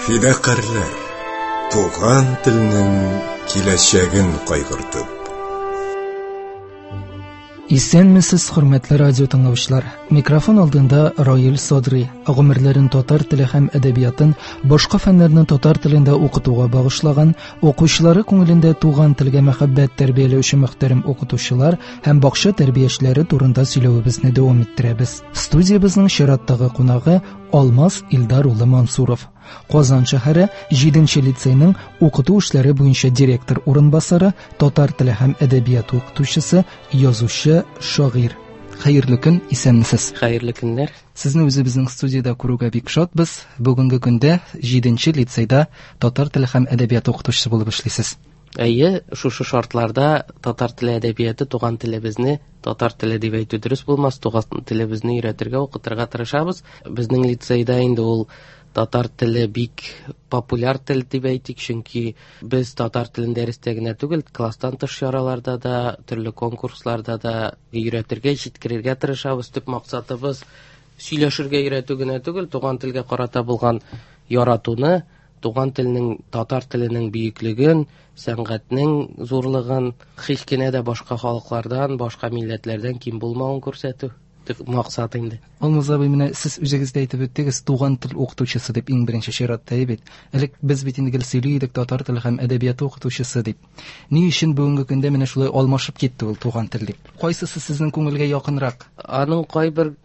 Фидакарлар, туган телнең киләчәген кайгыртып. Исәнмесез, хөрмәтле радио тыңлаучылар. Микрофон алдында Раил Садри. Гомерләрен татар теле һәм әдәбиятын, башка фәннәрне татар телендә укытуга багышлаган, укучылары күңелендә туган телгә мәхәббәт тәрбияләүче мөхтәрәм укытучылар һәм бакча тәрбиячеләре турында сөйләвебезне дәвам иттерәбез. Студиябызның чираттагы кунагы Алмаз Илдар улы Мансуров. Казан шәһәре 7нче лицейның укыту эшләре буенча директор урынбасары, татар теле һәм әдәбият укытучысы, язучы, шагыйрь. Хәерле көн, исәнмесез. Хәерле көннәр. Сезне үзебезнең студиядә күрүгә бик шатбыз. Бүгенге көндә 7нче лицейда татар теле һәм әдәбият укытучысы булып эшлисез. Әйе, шушы шартларда татар теле әдәбияты туган телебезне, татар теле дип әйтү дөрес булмас, туган телебезне өйрәтергә, укытырга тырышабыз. Безнең лицейда инде ул татар теле бик популяр тел дип әйтик, чөнки без татар телен дәрестә генә түгел, класстан тыш яраларда да, төрле конкурсларда да өйрәтергә, җиткерергә тырышабыз. Төп максатыбыз сөйләшергә өйрәтү генә түгел, туган телгә карата булган яратуны, туган теленең, татар теленең бөеклеген, сәнгатьнең зурлыгын, һич кенә дә башка халыклардан, башка милләтләрдән ким булмавын күрсәтү. Максат инде. Алмаз абый, менә сез үзегез дә әйтеп үттегез, туган тел укытучысы дип иң беренче чиратта әйбит. Элек без бит инде сөйли идек татар теле һәм әдәбият укытучысы дип. Ни өчен бүгенге көндә менә шулай алмашып китте ул туган тел дип? Кайсысы сезнең күңелгә якынрак? Аның кайбер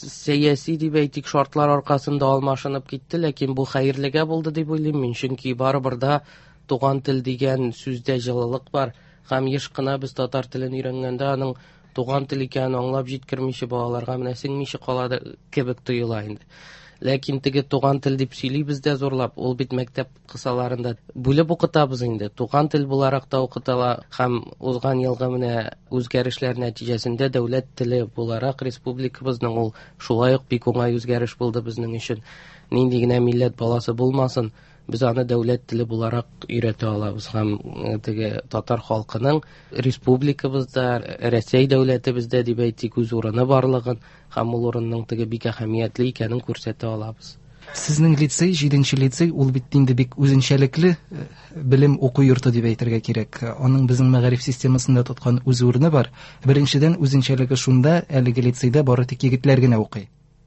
сәяси дип әйтик шартлар аркасында алмашынып китте, ләкин бу хәерлегә булды дип уйлыйм мин, чөнки барыбер да туган тел дигән сүздә җылылык бар. Һәм еш кына без татар телен өйрәнгәндә аның туган тел икәнен аңлап җиткермичә балаларга менә сеңмичә калады кебек тоела инде. Ләкин теге туган тел дип сөйлибез дә зурлап, ул бит мәктәп кысаларында бүлеп укытабыз инде. Туган тел буларак та укытыла һәм узган елгы менә үзгәрешләр нәтиҗәсендә дәүләт теле буларак республикабызның ул шулай ук бик уңай үзгәреш булды безнең өчен. Нинди генә милләт баласы булмасын, без аны дәүләт теле буларак өйрәтә алабыз һәм теге татар халкының республикабызда, Россия дәүләтебездә дип әйтик, үз урыны барлыгын һәм ул урынның теге бик әһәмиятле икәнен күрсәтә алабыз. Сезнең лицей, 7нче лицей, ул бит инде бик үзенчәлекле белем уку йорты дип әйтергә кирәк. Аның безнең мәгариф системасында тоткан үз урыны бар. Беренчедән үзенчәлеге шунда, әлеге лицейда бары тик егетләр генә укый.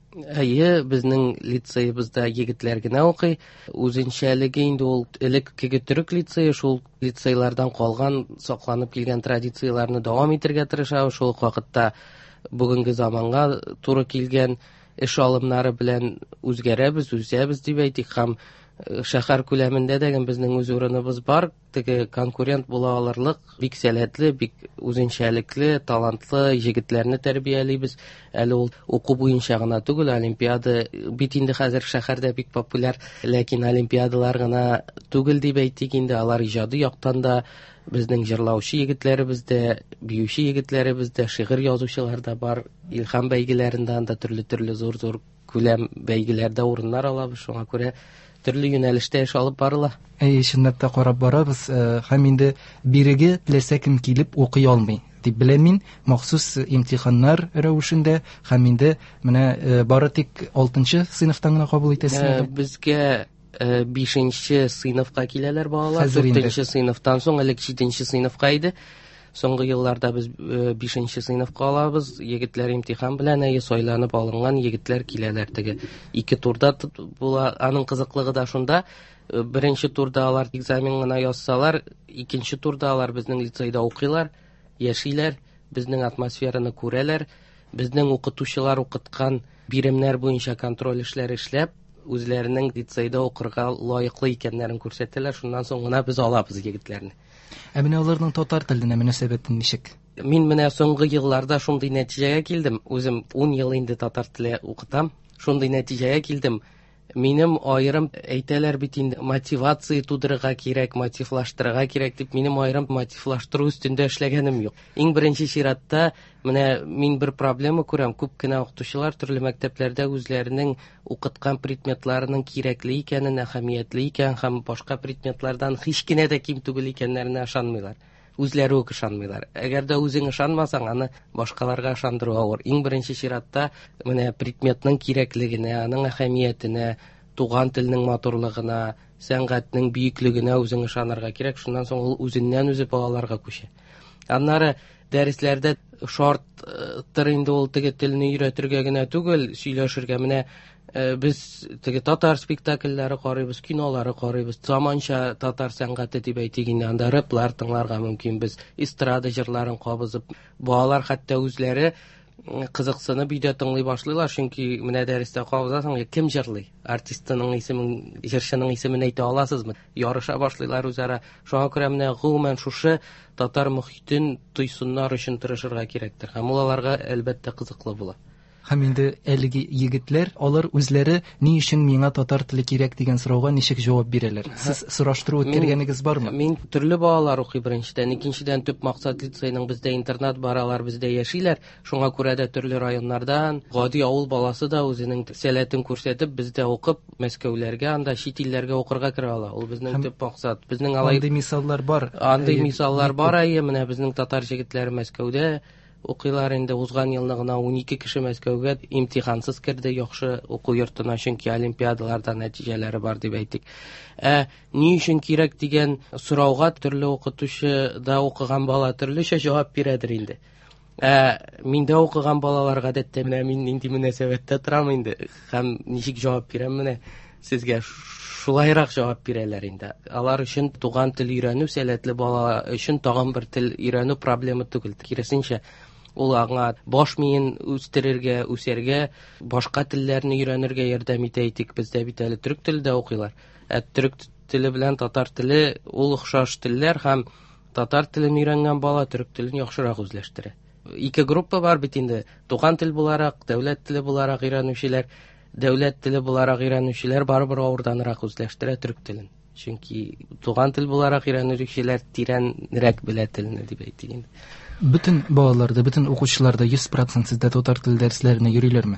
Әйе, безнең лицейбызда егетләр генә укый. Үзенчәлеге инде ул элеккеге төрек лицейы, шул лицейлардан калган, сакланып килгән традицияләрне дәвам итәргә тырышабыз. Шул ук вакытта бүгенге заманга туры килгән эш алымнары белән үзгәрәбез дип әйтик, һәм шәһәр күләмендә дә безнең үз урыныбыз бар. Теге конкурент була алырлык, бик сәләтле, бик үзенчәлекле, талантлы җегетләрне тәрбиялибез. Әле ул уку буенча гына түгел, олимпиада бит инде хәзер шәһәрдә бик популяр, ләкин олимпиадалар гына түгел дип әйтик инде, алар иҗади яктан да безнең җырлаучы егетләребез дә, биюче егетләребез дә, шигырь язучылар да бар. Илһам бәйгеләрендә дә төрле зур күләм бәйгеләрдә урыннар алабыз. Шуңа күрә төрле юнәлештә эш алып барыла. Чынлап та карап барабыз, һәм инде биреге теләсә кем килеп укый алмый дип беләм мин, махсус имтиханнар рәвешендә, һәм инде менә бары тик 6нчы сыйныфтан гына кабул итәсезме? Безгә 5нче сыйныфка киләләр балалар, 4нче сыйныфтан соң элек 7нче сыйныфка иде. Соңгы елларда без 5нче сыйныфка алабыз, егетләр имтихан белән сайланып алынган егетләр киләләр. Теге 2 турда була. Аның кызыклыгы да шунда, беренче турда алар экзамен гына язсалар, икенче турда алар безнең лицейда укыйлар, яшиләр, безнең атмосфераны күрәләр, безнең укытучылар укыткан биремнәр буенча контроль эшләре эшләп, үзләренең лицейда укырга лаеклы икәннәрен күрсәтәләр. Шуннан соң гына без алабыз егетләрне. Менә аларның татар теленә мөнәсәбәте ничек? Мин менә соңгы елларда шундый нәтиҗәгә килдем. Үзем 10 ел инде татар теле укытам. Шундый нәтиҗәгә килдем. Минем аерым әйтәләр бит инде мотивация тудырырга кирәк, мотивлаштырырга кирәк дип, минем аерым мотивлаштыру өстендә эшләгәнем юк. Иң беренче чиратта менә мин бер проблема күрәм. Күп кенә укытучылар төрле мәктәпләрдә үзләренең укыткан предметларының кирәкле икәнен, әһәмиятле икән һәм башка предметлардан һич кенә дә ким түгел икәннәренә ышанмыйлар. Үзләре үк ышанмыйлар. Әгәр дә үзең ышанмасаң, аны башкаларга ышандыру авыр. Иң беренче чиратта менә предметның кирәклегенә, аның әһәмиятенә, туган телнең матурлыгына, сәнгатьнең бөеклегенә үзең ышанырга кирәк. Шуннан соң ул үзеннән-үзе балаларга күчә. Аннары дәресләрдә шарттыр инде ул теге телне өйрәтергә генә түгел, сөйләшергә. Менә без теге татар спектакльләре карыйбыз, кинолары карыйбыз, заманча татар сәнгате дип әйтик инде, анда рэплар тыңларга мөмкин, без эстрада җырларын кабызып, балалар хәтта үзләре кызыксынып өйдә тыңлый башлыйлар, чөнки менә дәрестә кабызасың, кем җырлый, артистның исемен, җырчының исемен әйтә аласызмы, ярыша башлыйлар үзара. Шуңа күрә менә гомумән шушы татар мөхитен тойсыннар өчен тырышырга кирәктер. Һәм ул аларга әлбәттә кызыклы була. Һәм инде әлеге егетләр, алар үзләре ни өчен миңа татар теле кирәк дигән сорауга ничек җавап бирәләр? Сез сораштыру үткәргәнегез бармы? Мин төрле балалар укый беренчедән, икенчедән төп максат лицейның бездә интернат баралар, бездә яшиләр. Шуңа күрә дә төрле районнардан гади авыл баласы да үзенең сәләтен күрсәтеп бездә укып, Мәскәүләргә, анда чит илләргә укырга керә ала. Ул безнең төп максат. Безнең андый мисаллар бар. Андый мисаллар бар, менә безнең татар җегетләре Мәскәүдә укыйлар инде. Узган елны гына 12 кеше Мәскәүгә имтихансыз керде, яхшы уку йортына, чөнки олимпиадаларда нәтиҗәләре бар дип әйтик. Ни өчен кирәк дигән сорауга төрле укытучы да укыган бала төрлечә җавап бирәдер инде. Миндә укыган балалар гадәттә менә мин нинди мөнәсәбәттә торам инде, һәм ничек җавап бирәм менә сезгә шулайрак җавап бирәләр инде. Алар өчен туган тел өйрәнү, сәләтле бала өчен тагын бер тел өйрәнү проблема түгел. Киресенчә, ул аңа баш миен үстерергә, үсәргә, башка телләрне өйрәнергә ярдәм итә. Әйтик, бездә бит әле төрек телендә укыйлар. Төрек теле белән татар теле ул охшаш телләр, һәм татар телен өйрәнгән бала төрек телен яхшырак үзләштерә. Ике группа бар бит инде. Туган тел буларак, дәүләт теле буларак өйрәнүчеләр, дәүләт теле буларак өйрәнүчеләр барыбер авырданрак үзләштерә төрек телен. Чөнки туган тел буларак өйрәнүчеләр тирәнрәк белә телне дип әйтик инде. Bütün балаларда, bütün укучыларда 100% сездә татар теле дәресләренә йөриләрме?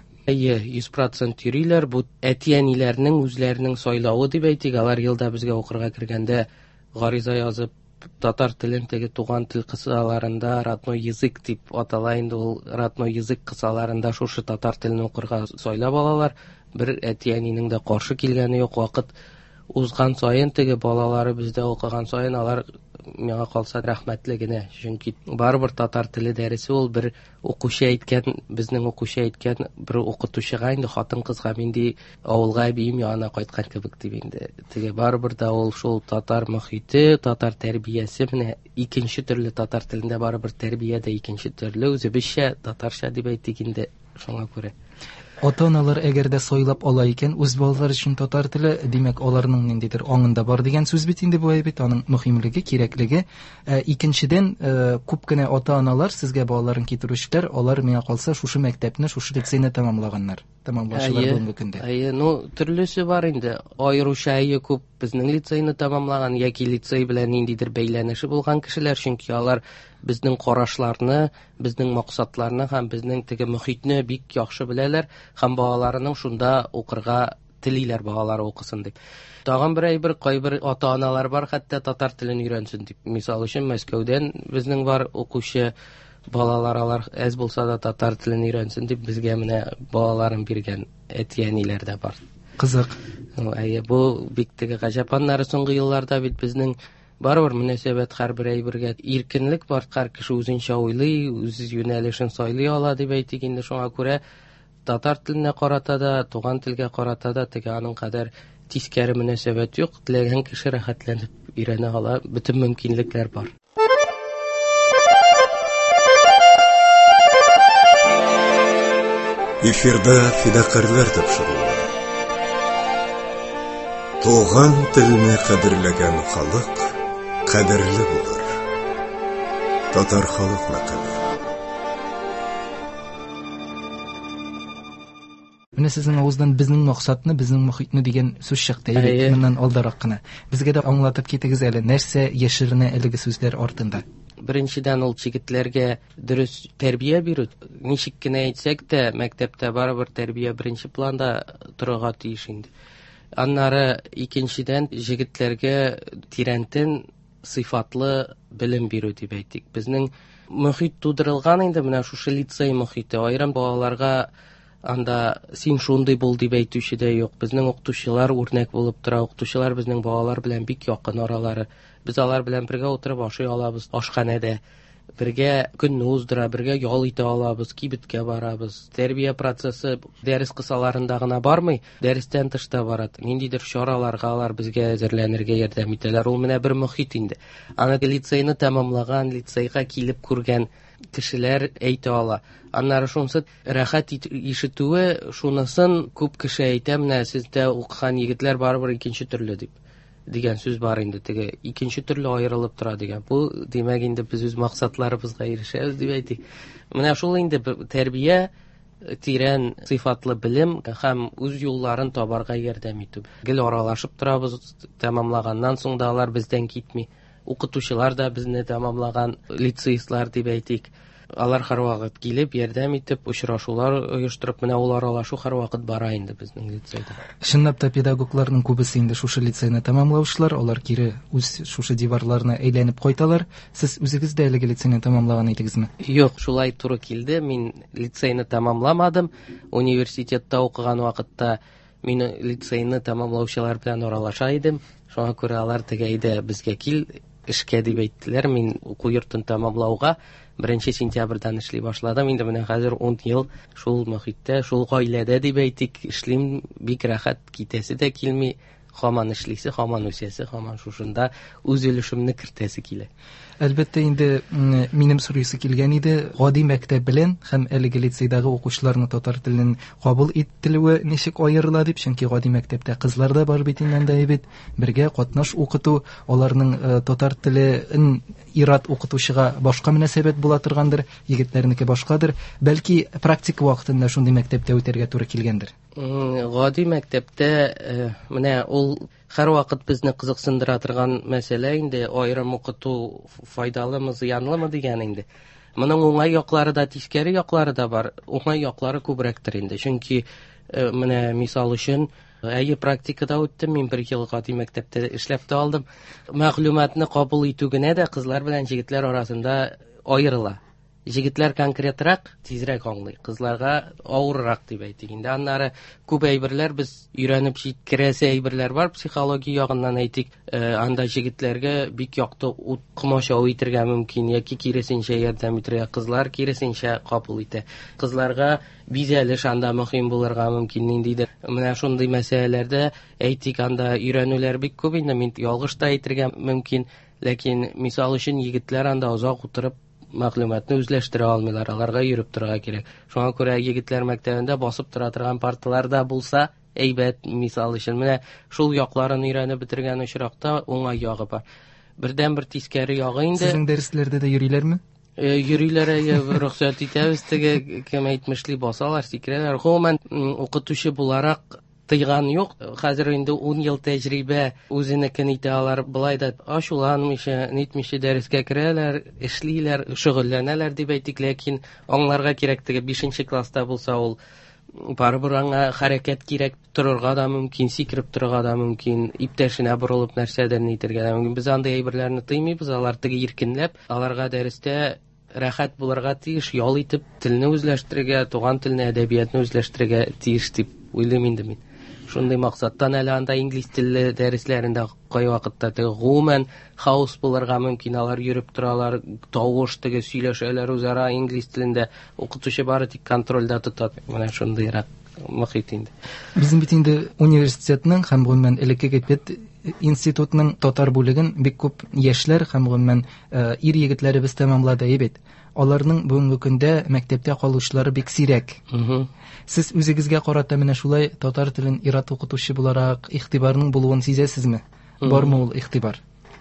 100% йөриләр. Бу әти-әниләрнең үзләренең сайлавы дип әйтик. Алар елда безгә укырга кергәндә гариза язып, татар телен теге туган тел кысаларында родной язык дип атала инде, ул родной язык кысаларында шушы татар телен укырга сайлап алалар. Бер әти-әнинең дә каршы килгәне юк. Вакыт узган саен теге балалары бездә укыган саен алар миңа калса рәхмәтле генә, чөнки барыбер татар теле дәресе ул бер укучы әйткән, безнең укучы әйткән бер укытучыга инде хатын-кызга минди авылга биим янына кайткан кебек дип инде. Теге барыбер да ул шул татар мөхите, татар тәрбиясе, менә икенче төрле татар телендә барыбер тәрбия дә икенче төрле, үзебезчә татарча дип әйтик инде. Шуңа күрә ата-аналар әгәр дә сайлап ала икән үз балалары өчен татар теле, димәк аларның ниндидер аңында бар дигән сүз бит инде бу әйбит, аның мөһимлеге, кирәклеге. Икенчедән, күп кенә ата-аналар сезгә балаларын китерүчеләр, алар миңа калса шушы мәктәпне, шушы лицейны тәмамлаганнар. Тәмамлаучылар бүгенге көндә. Төрлесе бар инде. Аеруча күп безнең лицейны тәмамлаган яки лицей белән ниндидер бәйләнеше булган кешеләр, чөнки алар безнең карашларны, безнең максатларны һәм безнең теге мөхитне бик яхшы беләләр, һәм балаларының шунда укырга телиләр, балалары укысын дип. Тагын бер әйбер, кайбер ата-аналар бар, хәтта татар телен өйрәнсен дип. Мисал өчен Мәскәүдән безнең бар укучы балалар, алар әз булса да татар телен өйрәнсен дип безгә менә балаларын биргән әти-әниләр дә бар. Кызык. Бу бик теге гаҗәп. Аннары соңгы елларда бит безнең барыбер мөнәсәбәт һәрбер әйбергә иркенлек бар, һәр кеше үзенчә уйлый, үз юнәлешен сайлый ала дип әйтик инде. Шуңа күрә татар теленә карата да, туган телгә карата да теге аның кадәр тискәре мөнәсәбәт юк. Теләгән кеше рәхәтләнеп өйрәнә ала, бөтен мөмкинлекләр бар. Эфирда фидакарлар тапшырылды. Туган телне кадерләгән халык кадерле булыр. Татар халык мәкале. Менә сезнең авыздан безнең максатны, безнең мөхитне дигән сүз чыкты. Моннан алдарак кына. Безгә дә аңлатып китегез әле, нәрсә яшеренә әлеге сүзләр артында? Беренчедән ул җегетләргә дөрес тәрбия бирү. Ничек кенә әйтсәк тә, мәктәптә барыбер тәрбия беренче планда торырга тиеш инде. Аннары икенчедән җегетләргә тирәнтен сыйфатлы белем бирү дип әйтик. Безнең мөхит тудырылган инде менә шушы лицей мөхите. Айрым балаларга анда син шундый бул дип әйтүче дә юк. Безнең укытучылар үрнәк булып тора. Укытучылар безнең балалар белән бик якын аралары. Без алар белән бергә утырып ашый алабыз ашханәдә. Бергә көнне уздыра, бергә ял итә алабыз, кибеткә барабыз. Тәрбия процессы дәрес кысаларында гына бармый, дәрестән тышта бара. Ниндидер чараларга алар безгә әзерләнергә ярдәм итәләр. Ул менә бер мөхит инде. Аны лицейны тәмамлаган, лицейга килеп күргән кешеләр әйтә ала. Аннары шунсы рәхәт ишетүе, шунысын күп кеше әйтә, менә сездә укыган егетләр барыбер икенче төрле дип. Дигән сүз бар инде, теге икенче төрле аерылып тора дигән. Бу димәк инде без үз максатларыбызга ирешәбез дип әйтик. Менә шул инде тәрбия, тирән сыйфатлы белем һәм үз юлларын табарга ярдәм итү. Гел аралашып торабыз, тәмамлаганнан соң да алар бездән китми. Укытучылар да безне тәмамлаган лицеистлар дип әйтик. Алар һәрвакыт килеп, ярдәм итеп, очрашулар оештырып, менә ул аралашу һәрвакыт бара инде безнең лицейда. Чынлап та педагогларның күбесе инде шушы лицейны тәмамлаучылар, алар кире үз шушы диварларына әйләнеп кайталар. Сез үзегез дә әлеге лицейны тәмамлаган идегезме? Юк, шулай туры килде. Мин лицейны тәмамламадым. Университетта укыган вакытта мин лицейны тәмамлаучылар белән аралаша идем. Шуңа күрә алар тегәйдә безгә кил, эшкә дип әйттеләр. Мин уку йортын тәмамлауга 1 сентябрьдән эшли башладым. Инде менә хәзер 10 ел шул мөхиттә, шул гаиләдә дип әйтик, эшлим, бик рәхәт, китәсе дә килми, һаман эшлисе, һаман үсәсе, һаман шушында үз өлешемне кертәсе килә. Әлбәттә инде минем сорыйсы килгән иде, гади мәктәп белән һәм әлеге лицейдагы укучыларны татар теленең кабул ителүе ничек аерыла дип, чөнки гади мәктәптә кызлар да бар бит инде анда бит, бергә катнаш укыту, аларның татар телен ират укытучыга башка мөнәсәбәт була торгандыр, егетләрнеке башкадыр, бәлки практика вакытында шундый мәктәптә үтәргә туры килгәндер. Гади мәктәптә менә ул һәрвакыт безне кызыксындыра торган мәсьәлә инде, аерым укыту файдалымы, зыянлымы дигән инде. Моның уңай яклары да, тискәре яклары да бар. Уңай яклары күбрәктер инде, чөнки менә мисал өчен практикада үттем, мин 1 ел гади мәктәптә эшләп тә алдым. Мәгълүматны кабул итү генә дә кызлар белән егетләр арасында аерыла. Җегетләр конкретрак, тизрәк аңлый, кызларга авыррак дип әйтик инде. Аннары күп әйберләр без өйрәнеп җиткерәсе әйберләр бар, психология ягыннан әйтик. Анда җегетләргә бик якты укымашау итәргә мөмкин, яки киресенчә ярдәм итәргә, кызлар киресенчә кабул итә. Кызларга бизәлеш анда мөһим булырга мөмкин ниндидер. Менә шундый мәсьәләләрдә әйтик, анда өйрәнүләр бик күп инде, мин ялгыш та әйтергә мөмкин, ләкин мисал өчен егетләр анда озак утырып мәгълүматны үзләштерә алмыйлар, аларга йөреп торырга кирәк. Шуңа күрә егетләр мәктәбендә басып тора торган парталар да булса, әйбәт, мисал өчен менә шул якларын өйрәнеп бетергән очракта уңай ягы бар. Бердән-бер тискәре ягы инде. Сезнең дәресләрдә дә йөриләрме? Йөриләр, рөхсәт итәбез, теге кем әйтмешли басалар, сикерәләр. Гомумән укытучы буларак тыйган юк. Хәзер инде 10 ел тәҗрибә үзенекен итә алар, былай да ачуланмыйча, нитмичә дәрескә керәләр, эшлиләр, шөгыльләнәләр дип әйтик, ләкин аңларга кирәк, теге 5нче класста булса ул барыбер аңа хәрәкәт кирәк, торырга да мөмкин, сикереп торырга да мөмкин, иптәшенә бурылып нәрсәдер нитергә дә мөмкин. Без андай әйберләрне тыймыйбыз, алар теге иркенләп, аларга дәрестә рәхәт булырга тиеш, ял итеп, телне үзләштерергә, туган телне, әдәбиятны үзләштерергә тиеш дип уйлыйм инде мин. Шундый максаттан әле анда инглиз теле дәресләрендә кай вакытта гомумән хаос булырга мөмкин, алар йөреп торалар, тавыш теге сөйләшәләр үзара инглиз телендә, укытучы бары тик контрольдә тота. Менә шундыйрак мөхит инде. Безнең бит инде университетның һәм гомумән элекке гетбет институтның татар бүлеген бик күп яшьләр һәм гомумән ир егетләребез тәмамлады бит. Аларның бүгенге көндә мәктәптә калучылары бик сирәк. Сез үзегезгә карата менә шулай татар телен ират укытучы буларак игътибарның булуын сизәсезме? Бармы ул игътибар?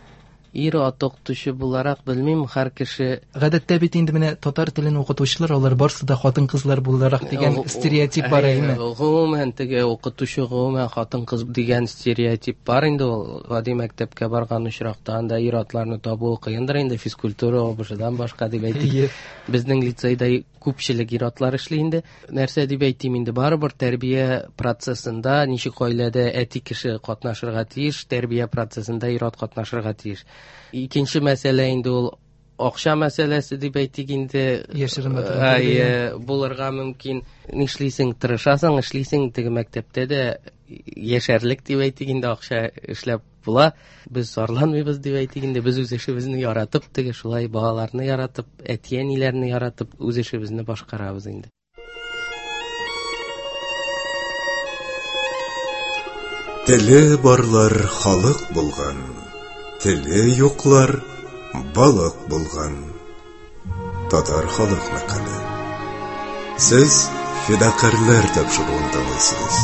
Ират укытучы буларак белмим, һәр кеше гадәттә бит инде менә татар телен укытучылар, алар барсы да хатын-кызлар буларак дигән стереотип бар име? Гомумән теге укытучы, гомумән хатын-кыз дигән стереотип бар инде. Ул гади мәктәпкә барган очракта анда иратларны табу кыендыр инде, физкультура обышыдан башка дип әйтик. Безнең лицейда күпчелек иратлар эшли инде. Нәрсә дип әйтим инде, барыбер тәрбия процессында ничек гаиләдә әти кеше катнашырга тиеш, тәрбия процессында ират катнашырга тиеш. Икенче мәсьәлә инде ул акча мәсьәләсе дип әйтик инде, булырга мөмкин. Нишлисең, тырышасың, эшлисең, теге мәктәптә дә яшәрлек дип әйтик инде, акча эшләп була. Без сарланмыйбыз дип әйтик инде, без үз эшебезне яратып, теге шулай балаларны яратып, әти-әниләрне яратып, үз эшебезне башкарабыз инде. Теле барлар халык булган, теле юклар балык булган. Татар халык мәкале. Сез фидакарлар тапшыруын тыңлыйсыз.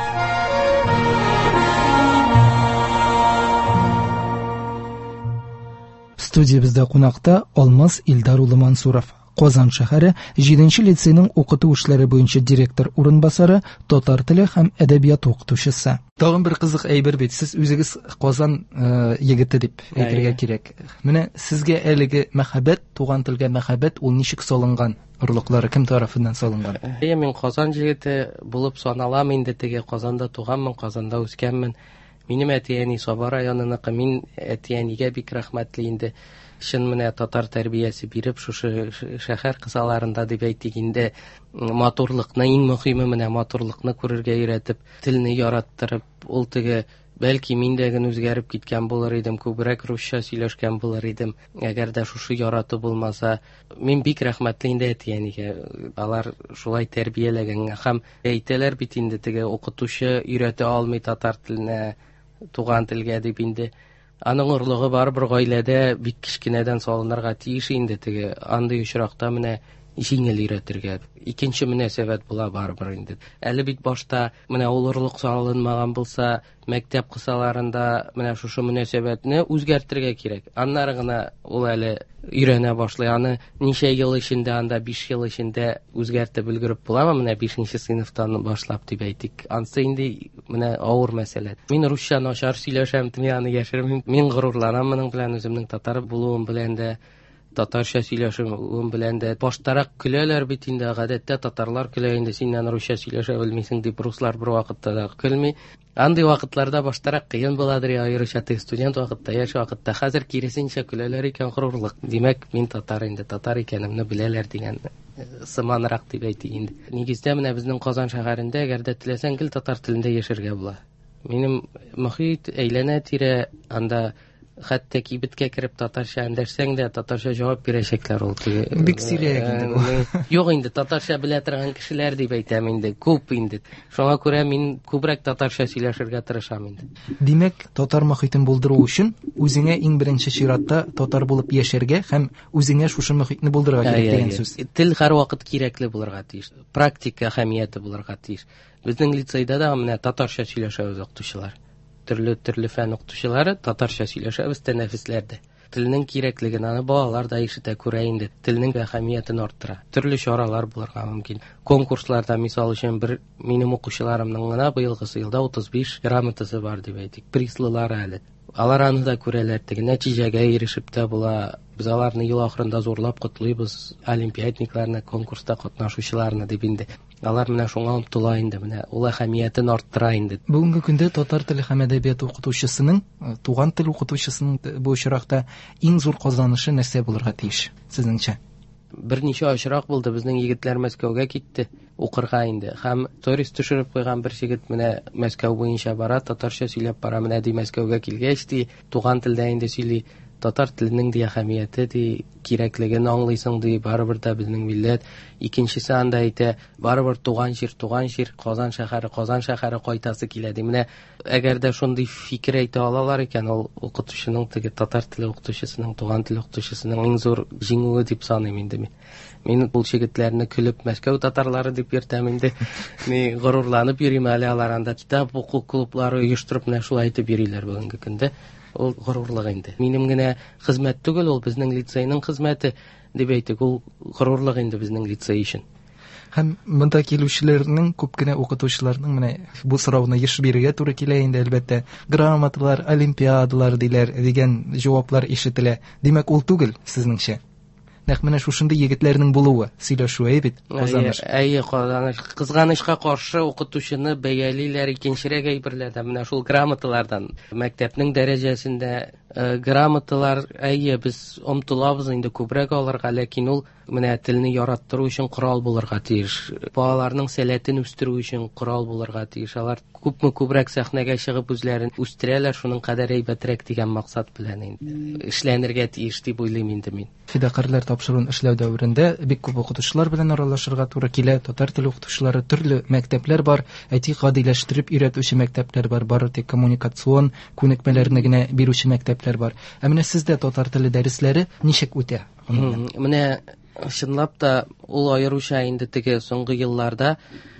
Студиябызда кунакта Алмаз Илдар улы Мансуров, Казан шәһәре 7-нче лицейның укыту эшләре буенча директор урынбасары, татар теле һәм әдәбият укытучысы. Тагын бер кызык әйбер бит, сез үзегез Казан егете дип әйтергә кирәк. Менә сезгә әлеге мәхәббәт, туган телгә мәхәббәт ул ничек салынган? Орлыклары кем тарафыннан салынган? Мин Казан егете булып саналам инде, теге Казанда туганмын, Казанда үскәнмен. Минем әти-әни Саба районыныкы, мин әти-әнигә бик рәхмәтле инде. Шын менә татар тәрбиясе биреп, шушы шәһәр кысаларында дип әйтик инде, матурлыкны, иң мөһиме менә матурлыкны күрергә өйрәтеп, телне яраттырып, ул теге бәлки мин дә генә үзгәреп киткән булыр идем, күбрәк русча сөйләшкән булыр идем. Әгәр дә шушы ярату булмаса, мин бик рәхмәтле инде әти-әнигә. Алар шулай тәрбияләгән һәм әйтәләр бит инде, теге укытучы өйрәтә алмый татар теленә, туган телгә дип инде. Аның орлыгы бар бер гаиләдә бик кичкенәдән салынырга тиеш инде, теге андый очракта менә җиңел өйрәтергә. Икенче мөнәсәбәт була барбыр инде. Әле бит башта менә ул орлык салынмаган булса, мәктәп кысаларында менә шушы мөнәсәбәтне үзгәртергә кирәк. Аннары гына ул әле өйрәнә башлый. Аны ничә ел эчендә, анда 5 ел эчендә үзгәртеп өлгереп буламы? Менә 5нче сыйныфтан башлап дип әйтик. Ансы инде менә авыр мәсьәлә. Мин русча начар сөйләшәм, аны яшермим. Мин горурланам моның белән, үземнең татар булуым белән дә, татарча сөйләшүем белән дә. Баштарак көләләр бит инде, гадәттә татарлар көлә инде, синнән русча сөйләшә белмисең дип, руслар бер вакытта да көлми. Андый вакытларда баштарак кыен буладыр, аеруча студент вакытта, яшь вакытта. Хәзер киресенчә көләләр икән, горурлык. Димәк, мин татар инде, татар икәнемне беләләр дигән сыманрак дип әйтик инде. Нигездә менә безнең Казан шәһәрендә әгәр дә теләсәң, гел татар телендә яшәргә була. Минем мөхит әйләнә-тирә, анда хәтта кибеткә кереп татарча эндәшсәң дә, татарча җавап бирәчәкләр ул. Бик сирәк инде. Юк инде, татарча белә торган кешеләр дип әйтәм инде, күп инде. Шуңа күрә мин күбрәк татарча сөйләшергә тырышам инде. Димәк, татар мөхитен булдыру өчен үзеңә иң беренче чиратта татар булып яшәргә һәм үзеңә шушы мөхитне булдырырга кирәк дигән сүз. Тел һәрвакыт кирәкле булырга тиеш. Практика әһәмияте булырга тиеш. Безнең лицейда да менә татарча сөйләшәбез укытучылар. Төрле фән укытучылары татарча сөйләшәбез тәнәфесләрдә. Телнең кирәклеген аны балалар да ишетә, күрә инде. Телнең әһәмиятен арттыра. Төрле чаралар булырга мөмкин. Конкурсларда, мисал өчен, бер минем укучыларымның гына быелгы елда 35 грамотасы бар дип әйтик. Прислылары әле. Алар аны да күрәләр, теге нәтиҗәгә ирешеп тә була. Без аларны ел ахырында зурлап котлыйбыз, олимпиадникларны, конкурста катнашучыларны дип инде. Алар менә шуңа омтыла инде, менә ул әһәмиятен арттыра инде. Бүгенге көндә татар теле һәм әдәбият укытучысының, туган тел укытучысының бу очракта иң зур казанышы нәрсә булырга тиеш, сезнеңчә? Берничә очрак булды, безнең егетләр Мәскәүгә китте укырга инде. Һәм турист төшереп куйган бер егет менә Мәскәү буенча бара, татарча сөйләп бара, менә ди Мәскәүгә килгәч ди, туган телдә инде сөйли. Татар теленең ди әһәмияте, ди кирәклеген аңлыйсың, ди барыбер дә безнең милләт. Икенчесе анда әйтә, барыбер туган җир, Казан шәһәре кайтасы килә ди. Менә әгәр дә шундый фикер әйтә алалар икән, ул укытучының, теге татар теле укытучысының, туган тел укытучысының иң зур җиңүе дип саныйм инде. Мин бу җегетләрне көлеп Мәскәү татарлары дип йөртәм инде. Ни горурланып йөрим әле, алар анда китап уку клублары оештырып менә шулай әйтеп йөриләр бүгенге көндә. Ул горурлык инде. Минем генә хезмәт түгел, ул безнең лицейның хезмәте дип әйтик, ул горурлык инде безнең лицей өчен. Һәм монда килүчеләрнең, күп кенә укытучыларның менә бу сорауны еш бирергә туры килә инде, әлбәттә. Грамоталар, олимпиадалар дигән җаваплар ишетелә. Димәк, ул түгел сезнеңчә. Нәкъ менә шушындый егетләрнең булуы, сөйләшүе бит, казаныш. Казаныш. Кызганычка каршы укытучыны бәялиләр икенчерәк әйберләрдә, менә шул грамоталардан. Мәктәпнең дәрәҗәсендә Грамоталар без омтылабыз инде күбрәк алырга, ләкин ул менә телне яраттыру өчен корал булырга тиеш. Балаларның сәләтен үстерү өчен корал булырга тиеш. Алар күпме күбрәк сәхнәгә чыгып үзләрен үстерәләр, шуның кадәр әйбәтрәк дигән максат белән инде эшләнергә тиеш дип уйлыйм инде мин. Фидакарьләр тапшыруын эшләү дәверендә бик күп укытучылар белән аралашырга туры килә. Татар теле укытучылары төрле мәктәпләр бар, әйтик гадиләштереп өйрәтүче мәктәпләр бар, бары тик коммуникацион күнекмәләрне генә бирүче мәктәпләр бар. Ә менә сездә татар теле дәресләре ничек үтә? Менә чынлап та ул аеруча инде теге соңгы елларда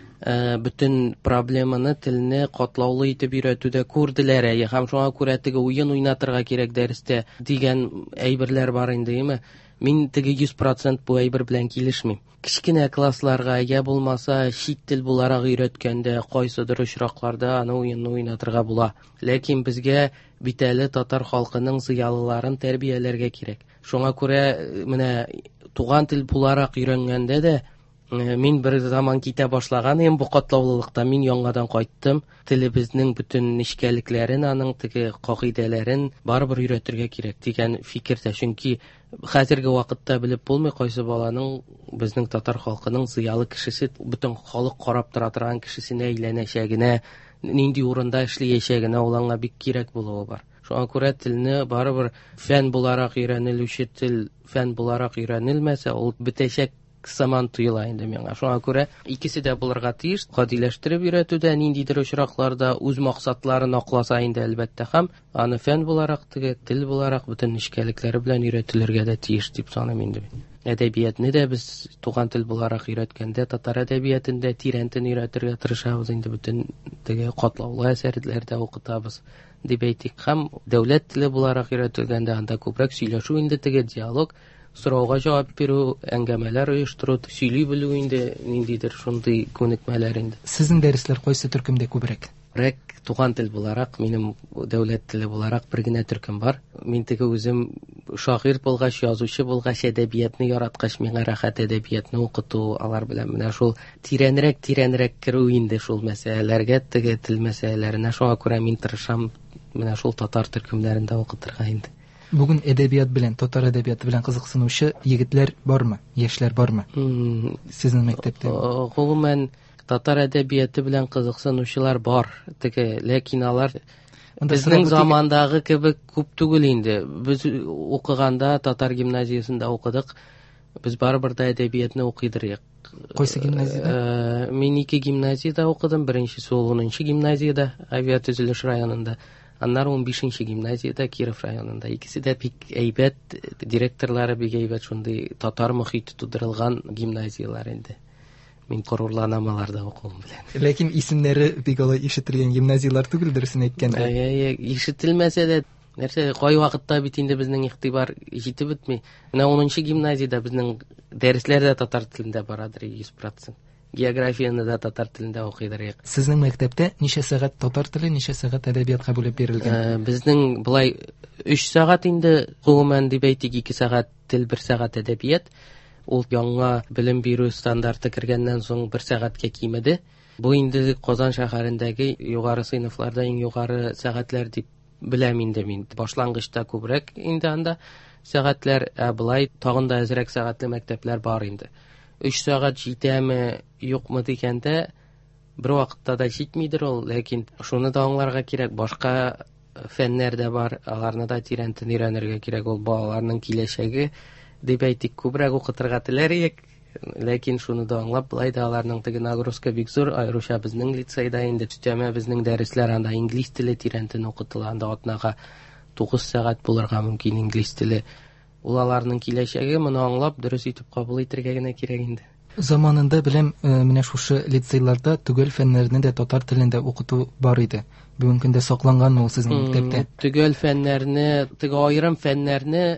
бөтен проблеманы телне катлаулы итеп өйрәтүдә күрделәр, һәм шуңа күрә теге уен уйнатырга кирәк дәрестә дигән әйберләр бар инде. Мин теге 100% бу әйбер белән килешмим. Кичкенә классларга я булмаса чит тел буларак өйрәткәндә кайсыдыр очракларда аны уенны уйнатырга була. Ләкин безгә бит әле татар халкының зыялыларын тәрбияләргә кирәк. Шуңа күрә менә туган тел буларак өйрәнгәндә дә мин бер заман китә башлаган идем бу катлаулылыкта. Мин яңадан кайттым. Телебезнең бөтен нечкәлекләрен, аның теге кагыйдәләрен барыбер өйрәтергә кирәк дигән фикердә. Чөнки хәзерге вакытта белеп булмый, кайсы баланың безнең татар халкының зыялы кешесе, бөтен халык карап тора торган кешесенә әйләнәчәгенә, нинди урында эшләячәгенә ул аңа бик кирәк булуы бар. Шуңа күрә телне барыбер фән буларак өйрәнелүче тел фән буларак өйрәнелмәсә, ул бетәчәк заман тоела инде миңа. Шуңа күрә икесе дә булырга тиеш. Гадиләштереп өйрәтүдә ниндидер очракларда үз максатларын акласа инде әлбәттә, һәм аны фән буларак, теге тел буларак бөтен нечкәлекләре белән өйрәтелергә дә тиеш дип саныйм инде. Әдәбиятны да без туган тел буларак өйрәткәндә, татар әдәбиятында тирәнтен өйрәтергә тырышабыз инде, бөтен теге катлаулы әсәрләрдә укытабыз дип әйтик. Һәм дәүләт теле буларак өйрәтелгәндә анда күбрәк сөйләшү инде, теге диалог, сорауга җавап бирү, әңгәмәләр оештыру, сөйли белү инде, ниндидер шундый күнекмәләр инде. Сезнең дәресләр кайсы төркемдә күбрәк? Туган тел буларак, минем дәүләт теле буларак бер генә төркем бар. Мин теге үзем шагыйрь булгач, язучы булгач, әдәбиятны яраткач, миңа рәхәт әдәбиятны укыту, алар белән менә шул тирәнрәк керү инде шул мәсьәләләргә, теге тел мәсьәләләренә. Шуңа күрә мин тырышам менә шул татар төркемнәрендә укытырга инде. Бүген әдәбият белән, татар әдәбияты белән кызыксынучы егетләр бармы, яшьләр бармы? Сезнең мәктәптә? Гомумән татар әдәбияты белән кызыксынучылар бар, теге, ләкин алар безнең замандагы кебек күп түгел инде. Без укыганда татар гимназиясендә укыдык. Без барыбер да әдәбиятны укыйдык. Кайсы гимназияда? Мин 2 гимназиядә укыдым. Беренчесе ул 10нчы гимназиядә, Авиатөзелеш районында. Аннары 15нчы гимназиядә, Киров районында. Икесе дә бик әйбәт, директорлары бик әйбәт, шундый татар мөхите тудырылган гимназиялар инде. Мин горурланам аларда укуым белән. Ләкин исемнәре бик алай ишетелгән гимназиялар түгел, дөресен әйткәндә. Ишетелмәсә дә, нәрсә, кай вакытта бит инде безнең игътибар җитеп бетми. Менә 10нчы гимназиядә безнең дәресләр дә татар телендә барадыр 100%. Географияны да татар телендә укыйдыр. Сезнең мәктәптә ничә сәгать татар теле, ничә сәгать әдәбиятка бүлеп бирелгән? Безнең булай 3 сәгать инде, гомумән дип әйтик, 2 сәгать тел, 1 сәгать әдәбият. Ул яңа белем бирү стандарты кергәннән соң 1 сәгатькә кимеде. Бу инде Казан шәһәрендәге югары сыйныфларда иң югары сәгатьләр дип беләм инде мин. Башлангычта күбрәк инде анда сәгатьләр, булай тагын да әзрәк сәгатьле мәктәпләр бар инде. 3 сәгать җитәме, юкмы дигәндә бер вакытта да җитмидер ул, ләкин шуны да аңларга кирәк. Башка фәннәр дә бар, аларны да тирәнтен өйрәнергә кирәк. Ул балаларның киләчәге дип әйтик, күбрәк укытырга теләр, ләкин шуны да аңлап, булай да аларның теге нагрузка бик зур. Айрыша безнең лицейда инде төтәмә безнең дәресләр анда инглиз теле тирәнтен укытыла, анда атнага 9 сәгать булырга мөмкин инглиз теле. Ул аларның киләчәге, моны аңлап, дөрес итеп кабул итәргә генә кирәк инде. Заманында беләм, менә шушы лицейларда түгел фәннәрне дә татар телендә укыту бар иде. Бүген көндә сакланганмы ул сезнең мәктәптә? Түгел фәннәрне, теге аерым фәннәрне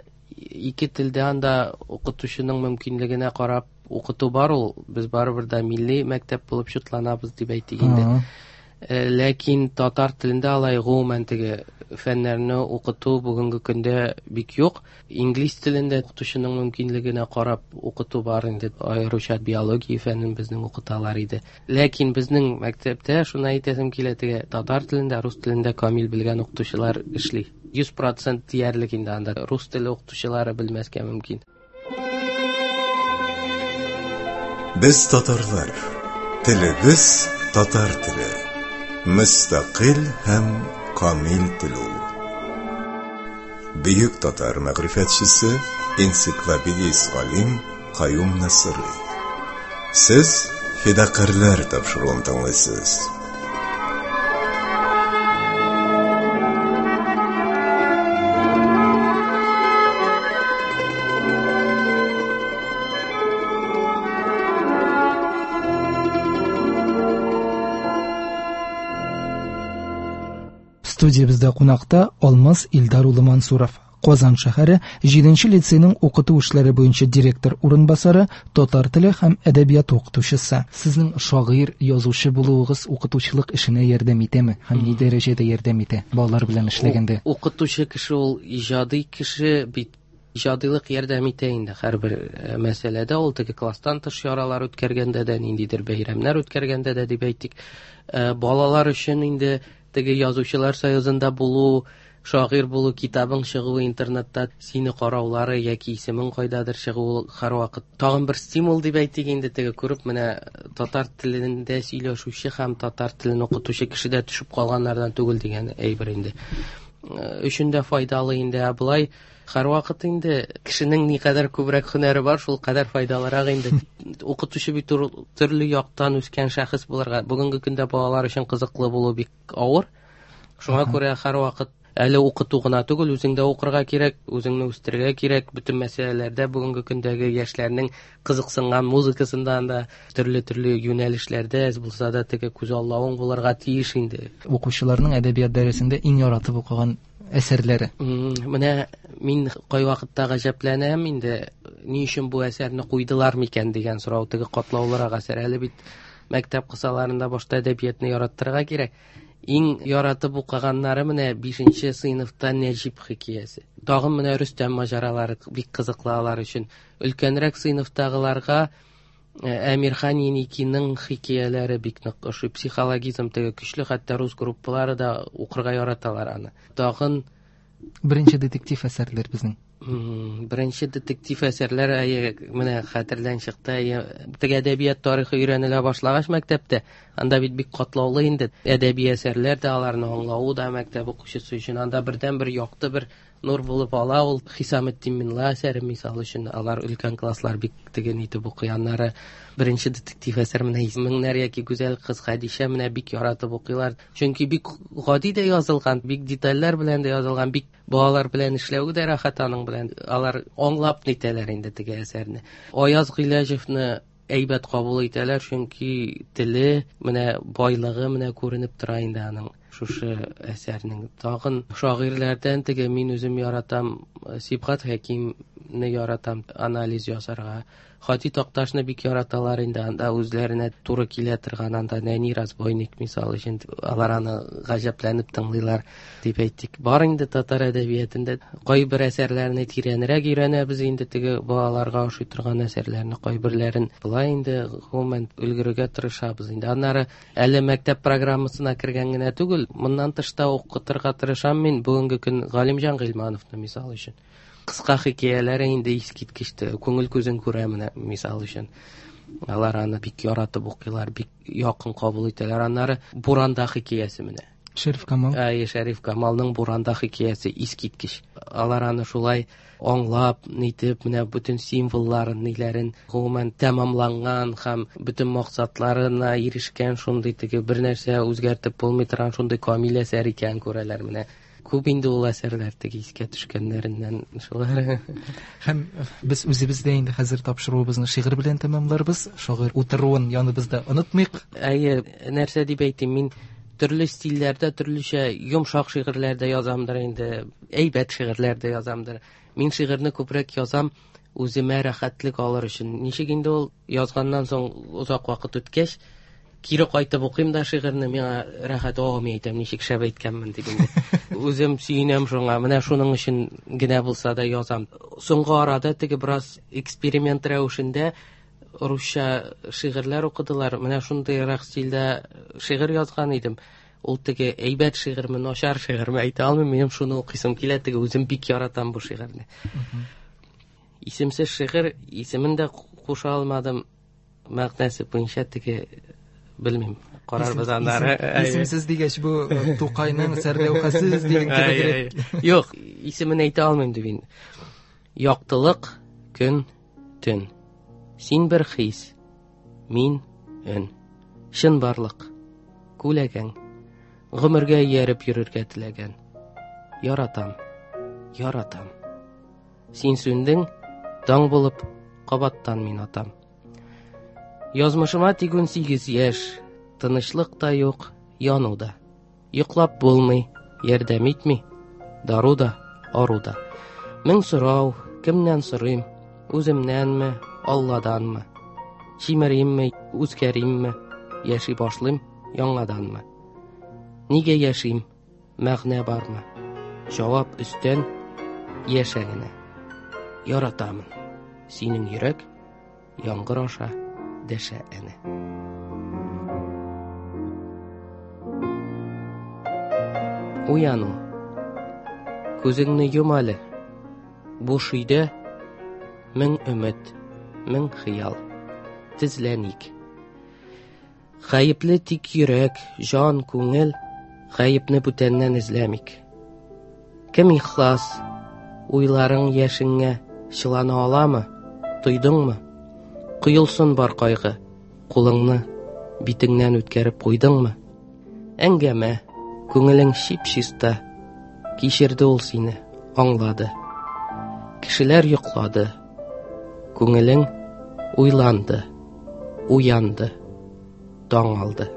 2 телдә анда укытучының мөмкинлегенә карап укыту бар ул. Без барыбер да милли мәктәп булып шутланабыз дип әйтик инде. Ләкин татар телендә алай гомумән теге фәннәрне укыту бүгенге көндә бик юк. Инглиз телендә укытучының мөмкинлегенә карап укыту бар инде. Аеруча биология фәнен безнең укыталар иде. Ләкин безнең мәктәптә шуны әйтәсем килә, теге татар телендә, рус телендә камил белгән укытучылар эшли. 100% диярлек инде анда рус теле укытучылары белмәскә мөмкин. Без татарлар, телебез татар теле, мөстәкыйль һәм камил тел ул. Бөек татар мәгърифәтчесе, энциклопедист галим Каюм Насыри. Сез фидакарлар тапшыруын тыңлайсыз. Студиябызда кунакта Алмаз Илдар улы Мансуров, Казан шәһәре 7нче лицейның укыту эшләре буенча директор урынбасары, татар теле һәм әдәбият укытучысы. Сезнең шагыйрь, язучы булуыгыз укытучылык эшенә ярдәм итәме? Һәм ни дәрәҗәдә ярдәм итә балалар белән эшләгәндә? Укытучы кеше ул иҗади кеше бит. Иҗадилык ярдәм итә инде һәрбер мәсьәләдә, ул теге класстан тыш яралар үткәргәндә дә, ниндидер бәйрәмнәр үткәргәндә дә дип әйтик. Балалар өчен инде теге язучылар союзында булу, шагыйрь булу, китабың чыгу интернетта, сине караулары яки исемең кайдадыр чыгу һәрвакыт тагын бер стимул дип әйтик инде, теге күреп менә татар телендә сөйләшүче һәм татар телен укытучы кешедә төшеп калганнардан түгел дигән әйбер инде. Өчен дә файдалы инде, булай һәрвакыт инде кешенең никадәр күбрәк һөнәре бар, шул кадәр файдалырак инде. Укытучы бит төрле яктан үскән шәхес булырга, бүгенге көндә балалар өчен кызыклы булу бик авыр. Шуңа күрә һәрвакыт әле укыту гына түгел, үзең дә укырга кирәк, үзеңне үстергә кирәк. Бүтән мәсьәләләрдә бүгенге көндәге яшьләрнең кызыксынган музыкасында да, төрле юнәлешләрдә булса да теге күз аллавың булырга тиеш инде. Укучыларның әдәбият дәресендә иң яратып укыган әсәрләре. Менә мин кайвакытта гаҗәпләнәм инде, ни өчен бу әсәрне куйдылар микән дигән сорау. Теге катлаулырак әсәр, әле бит мәктәп кысаларында башта әдәбиятны яраттырга кирәк. Иң яратып укыганнары менә 5нче сыйныфта Нәҗип хикәясе. Тагын менә Рөстәм маҗаралары бик кызыклы алар өчен. Өлкәнрәк сыйныфтагыларга Әмирхан Еникинең хикәяләре бик нык ошый, психологизм теге көчле, хәтта рус группалары да укырга яраталар аны. Тагын беренче детектив әсәрләр безнең. Беренче детектив әсәрләр менә хәтерлән чыкты. Теге әдәбият тарихы өйрәнелә башлагач мәктәптә, анда бит бик катлаулы инде әдәби әсәрләр дә, аларны аңлавы да мәктәп укучысы өчен анда бердән-бер якты бер нур булып ала. Ул Хисаметдин Минла әсәре мисал өчен, алар өлкән класслар бик теген итеп укыганнары. Беренче детектив әсәр менә Исмеңнәр яки Гүзәл кыз Хәдичә менә бик яратып укыйлар. Чөнки бик гади дә язылган, бик детальләр белән дә язылган, бик балалар белән эшләү дә рәхәт аның белән. Алар аңлап нитәләр инде теге әсәрне. Аяз Гыйләҗевне әйбәт кабул итәләр, чөнки теле менә байлыгы менә күренеп тора инде аның шушы әсәрнең. Тагын шагыйрьләрдән теге мин үзем яратам, Сибгат Хәкимне яратам анализ ясарга. Хати Такташны бик яраталар инде, анда үзләренә туры килә торган, анда Нәни Разбойник мисал өчен алар аны гаҗәпләнеп тыңлыйлар дип әйтик. Бар инде татар әдәбиятында кайбер әсәрләрне тирәнрәк өйрәнәбез инде, теге балаларга ошый торган әсәрләрне кайберләрен булай инде гомумән өлгерергә тырышабыз инде. Аннары әле мәктәп программасына кергән генә түгел, моннан тышта укытырга тырышам мин бүгенге көн Галимҗан Гыйльмановны мисал өчен. Кыска хикәяләре инде искиткечте, күңел күзен күрә менә мисал өчен. Алар аны бик яратып укыйлар, бик якын кабул итәләр. Аннары Буранда хикәясе менә. Шәриф Камал. Шәриф Камалның Буранда хикәясе искиткеч. Алар аны шулай аңлап, нитеп, менә бүтән символларын, ниләрен гомумән тәмамланган һәм бүтән максатларына ирешкән, шундый теге бер нәрсә үзгәртеп булмый торган шундый камил әсәр икән күрәләр менә. Күп инде ул әсәрләр теге искә төшкәннәреннән шулар. Һәм без үзебездә инде хәзер тапшыруыбызны шигырь белән тәмамларбыз. Шагыйрь утыруын яныбызда онытмыйк. Нәрсә дип әйтим, мин төрле стильләрдә, төрлечә йомшак шигырьләрдә язамдыр инде, әйбәт шигырьләрдә язамдыр. Мин шигырьне күбрәк язам үземә рәхәтлек алыр өчен. Ничек инде ул язганнан соң узак вакыт үткәч кире кайтып укыйм да шигырьне, миңа рәхәт алмый әйтәм, ничек шәп әйткәнмен дип инде. Үзем сөенәм шуңа, менә шуның өчен генә булса да язам. Соңгы арада теге бераз эксперимент рәвешендә русча шигырьләр укыдылар. Менә шундый стильдә шигырь язган идем. ул теге әйбәт шигырьме, начар шигырьме әйтә алмыйм, минем шуны укыйсым килә, теге үзем бик яратам бу шигырьне. Исемсез шигырь, исемен дә куша алмадым, мәгънәсе буенча теге белмим. Карарбыз аннары. Исемсез дигәч бу Тукайның сәрләүхәсез дигән кебек. Юк, исемен әйтә алмыйм дип инде. Яктылык, көн, төн. Син бер хис, мин өн. Шын барлык, күләгән. Гомергә ярып йөрергә теләгән. Яратам, яратам. Син сүндең, таң булып, кабаттан мин атам. Язмышыма тик 18 яшь, тынычлык та юк, яну да. Йоклап булмый, ярдәм итми, дару да, ару да. Мең сорау, кемнән сорыйм, үземнәнме, Алладанмы? Чимеримме, үзгәримме, яши башлыйм яңаданмы? Нигә яшим, мәгънә бармы? Җавап өстән, яшә генә. Яратамын, синең йөрәк, яңгыр аша дәшә әнә. Уяну, күзеңне йом әле, буш өйдә мең өмет, мең хыял, тезләник. Гаепле тик йөрәк, җан, күңел, гаепне бүтәннән эзләмик. Кем ихлас, уйларың яшеңә чылана аламы, тойдыңмы? Кыйылсын бар кайгы, кулыңны битеңнән үткәреп куйдыңмы? Әңгәмә, күңелең чип-чиста, кичерде ул сине, аңлады. Кешеләр йоклады, күңелең уйланды, уянды, таң алды.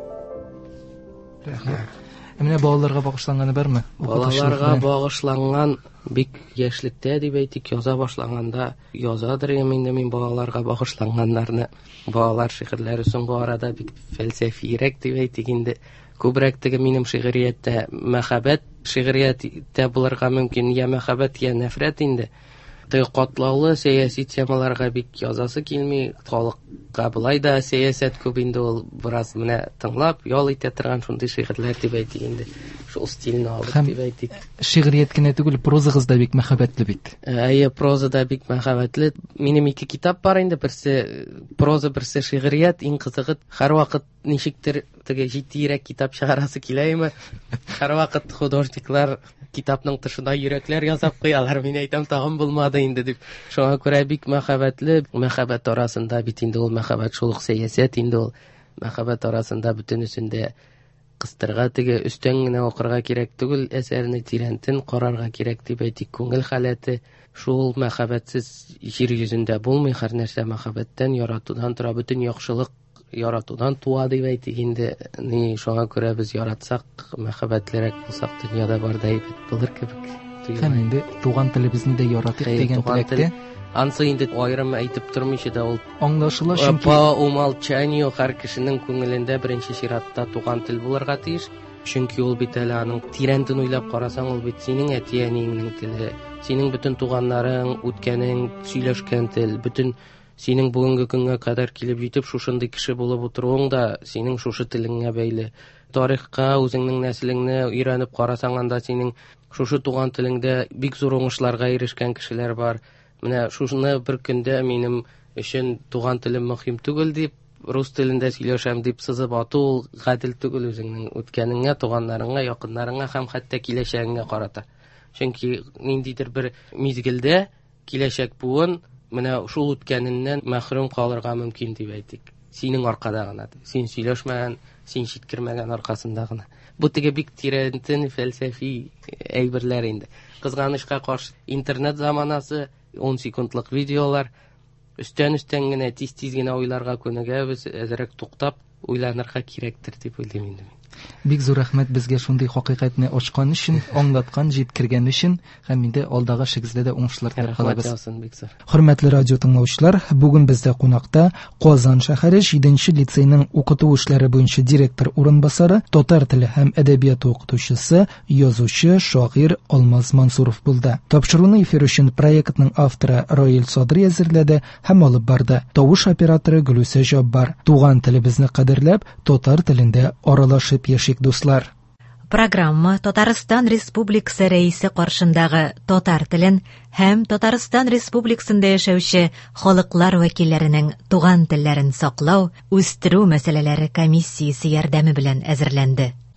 Менә балаларга багышланганы бармы? Балаларга багышланган бик яшьлектә дип әйтик, яза башлаганда язадыр инде мин балаларга багышланганнарны. Балалар шигырьләре соңгы арада бик фәлсәфирәк дип әйтик инде. Күбрәк теге минем шигырияттә мәхәббәт шигырияттә булырга мөмкин, я мәхәббәт, я нәфрәт инде. Теге катлаулы сәяси темаларга бик язасы килми, халыкка булай да сәясәт күп инде, ул бераз менә тыңлап, ял итә торган шундый шигырьләр дип әйтик инде. Шул стильне алып дип әйтик. Шигърият кенә түгел, прозагыз да бик мәхәббәтле бит. Проза да бик мәхәббәтле. Минем 2 китап бар инде, берсе проза, берсе шигърият. Иң кызыгы һәрвакыт ничектер теге җитдирәк китап чыгарасы киләме? Һәрвакыт художниклар китапның тышына йөрәкләр язып куялар. Мин әйтәм, тагын булмады инде дип. Шуңа күрә бик мәхәббәтле. Мәхәббәт арасында бит инде ул мәхәббәт шул ук сәясәт инде ул. Мәхәббәт арасында бөтенесендә кыстырга теге өстән генә укырга кирәк түгел, әсәрне тирәнтен карарга кирәк дип әйтик. Күңел халәте шул мәхәббәтсез җир йөзендә булмый, һәр нәрсә мәхәббәттән, яратудан тора, бөтен яхшылык яратудан туа дип әйтик инде. Ни шуңа күрә без яратсак, мәхәббәтлерәк булсак, дөньяда бар да әйбәт булыр кебек. Һәм инде туган телебезне дә яратыйк дигән теләктә. Ансы инде аерым әйтеп тормыйчы да ул. Аңлашыла, чөнки По умолчанию һәр кешенең күңелендә беренче чиратта туган тел булырга тиеш. Чөнки ул бит әле аның тирәнтен уйлап карасаң, ул бит синең әти-әнинең теле, синең бөтен туганнарың, үткәнең сөйләшкән тел, бөтен синең бүгенге көнгә кадәр килеп җитеп шушындый кеше булып утыруың да синең шушы телеңгә бәйле. Тарихка үзеңнең нәселеңне өйрәнеп карасаң, анда синең шушы туган телеңдә бик зур уңышларга ирешкән кешеләр бар. Менә шушны бер көндә минем өчен туган телем мөһим түгел дип, рус телендә сөйләшәм дип сызып ату ул гадел түгел үзеңнең үткәнеңә, туганнарыңа, якыннарыңа һәм хәтта киләчәгеңә карата. Чөнки ниндидер бер мизгелдә киләчәк буын менә шул үткәненнән мәхрүм калырга мөмкин дип әйтик. Синең аркада гына, син сөйләшмәгән, син җиткермәгән аркасында гына. Бу теге бик тирәнтен фәлсәфи әйберләр инде. Кызганычка каршы интернет заманасы, 10 секундлык видеолар, өстән генә тиз генә уйларга күнегәбез, әзрәк туктап уйланырга кирәктер дип уйлыйм инде. Бик зур рәхмәт безгә шундый хакыйкатьне ачкан өчен, аңлаткан, җиткергән өчен, һәм инде алдагы эшегездә дә уңышлар теләбез. Хөрмәтле радио тыңлаучылар, бүген бездә кунакта Казан шәһәре 7нче лицейның укыту эшләре буенча директор урынбасары, татар теле һәм әдәбияты укытучысы, язучы, шагыйрь Алмаз Мансуров булды. Тапшыруны эфир өчен проектның авторы Раил Содри әзерләде һәм алып барды. Тавыш операторы Гөлүсә Жаббар. Туган телебезне кадерләп, татар телендә аралашып яшик дуслар. Программа Татарстан Республикасы рәисе каршындагы татар телен һәм Татарстан Республикасында яшәүче халыклар вәкилләренең туган телләрен саклау, үстерү мәсьәләләре комиссиясе ярдәме белән әзерләнде.